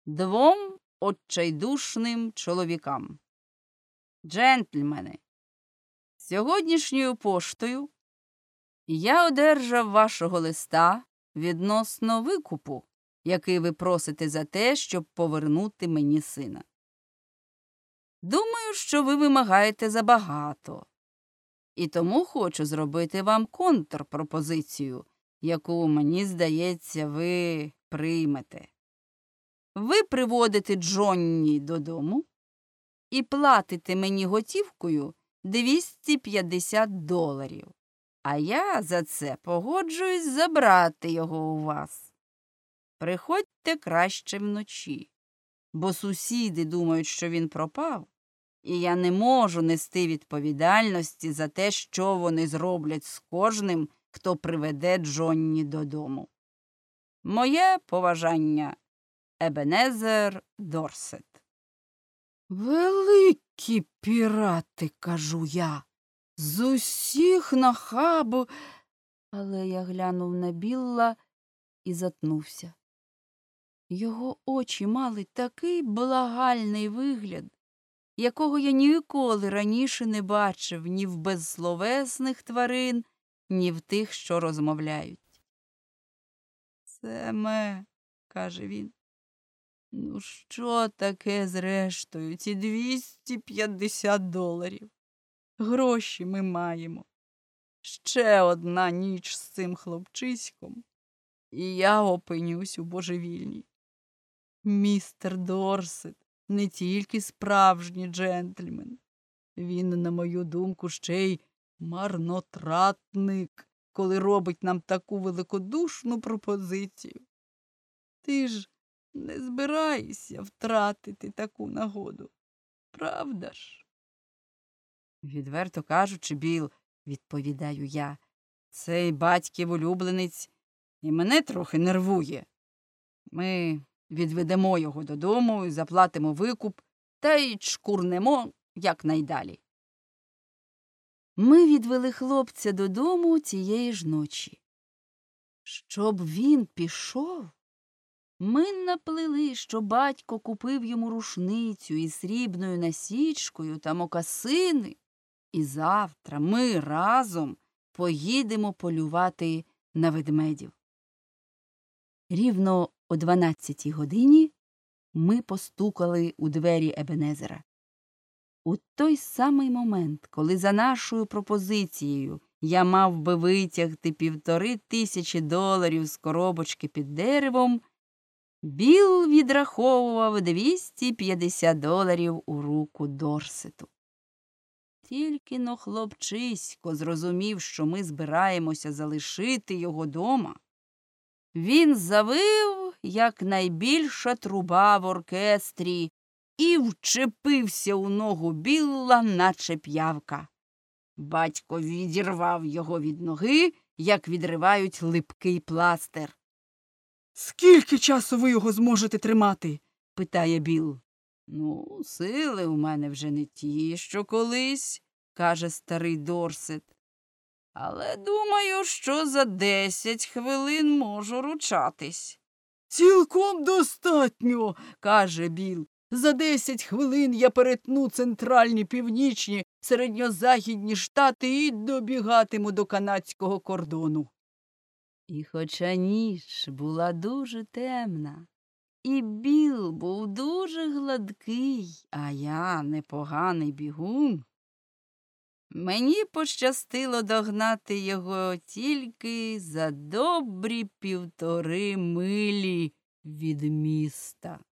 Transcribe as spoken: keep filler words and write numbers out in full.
двом отчайдушним чоловікам. Джентльмени, сьогоднішньою поштою я одержав вашого листа відносно викупу, який ви просите за те, щоб повернути мені сина. Думаю, що ви вимагаєте забагато, і тому хочу зробити вам контрпропозицію, яку, мені здається, ви приймете. Ви приводите Джонні додому і платите мені готівкою двісті п'ятдесят доларів, а я за це погоджуюсь забрати його у вас. Приходьте краще вночі, бо сусіди думають, що він пропав, і я не можу нести відповідальності за те, що вони зроблять з кожним, хто приведе Джонні додому. Моє поважання. Ебенезер Дорсет. Великі пірати, кажу я, з усіх нахабу. Але я глянув на Білла і затнувся. Його очі мали такий благальний вигляд, якого я ніколи раніше не бачив ні в безсловесних тварин, ні в тих, що розмовляють. «Семе», – каже він, – «ну що таке зрештою ці двісті п'ятдесят доларів? Гроші ми маємо. Ще одна ніч з цим хлопчиськом, і я опинюсь у божевільні. Містер Дорсет не тільки справжній джентльмен. Він, на мою думку, ще й марнотратник, коли робить нам таку великодушну пропозицію. Ти ж не збираєшся втратити таку нагоду, правда ж?» «Відверто кажучи, Біл, – відповідаю я, – цей батьків улюбленець і мене трохи нервує. Ми відведемо його додому і заплатимо викуп, та й чкурнемо якнайдалі». Ми відвели хлопця додому цієї ж ночі. Щоб він пішов, ми наплели, що батько купив йому рушницю із срібною насічкою та мокасини, і завтра ми разом поїдемо полювати на ведмедів. Рівно о дванадцятій годині ми постукали у двері Ебенезера. У той самий момент, коли за нашою пропозицією я мав би витягти півтори тисячі доларів з коробочки під деревом, Білл відраховував двісті п'ятдесят доларів у руку Дорсету. Тільки-но хлопчисько зрозумів, що ми збираємося залишити його дома, він завив, як найбільша труба в оркестрі, і вчепився у ногу Білла, наче п'явка. Батько відірвав його від ноги, як відривають липкий пластир. «Скільки часу ви його зможете тримати?» – питає Білл. «Ну, сили у мене вже не ті, що колись», – каже старий Дорсет. «Але думаю, що за десять хвилин можу ручатись». «Цілком достатньо», – каже Білл. «За десять хвилин я перетну центральні, північні, середньозахідні штати і добігатиму до канадського кордону». І хоча ніч була дуже темна, і Білл був дуже гладкий, а я непоганий бігун, мені пощастило догнати його тільки за добрі півтори милі від міста.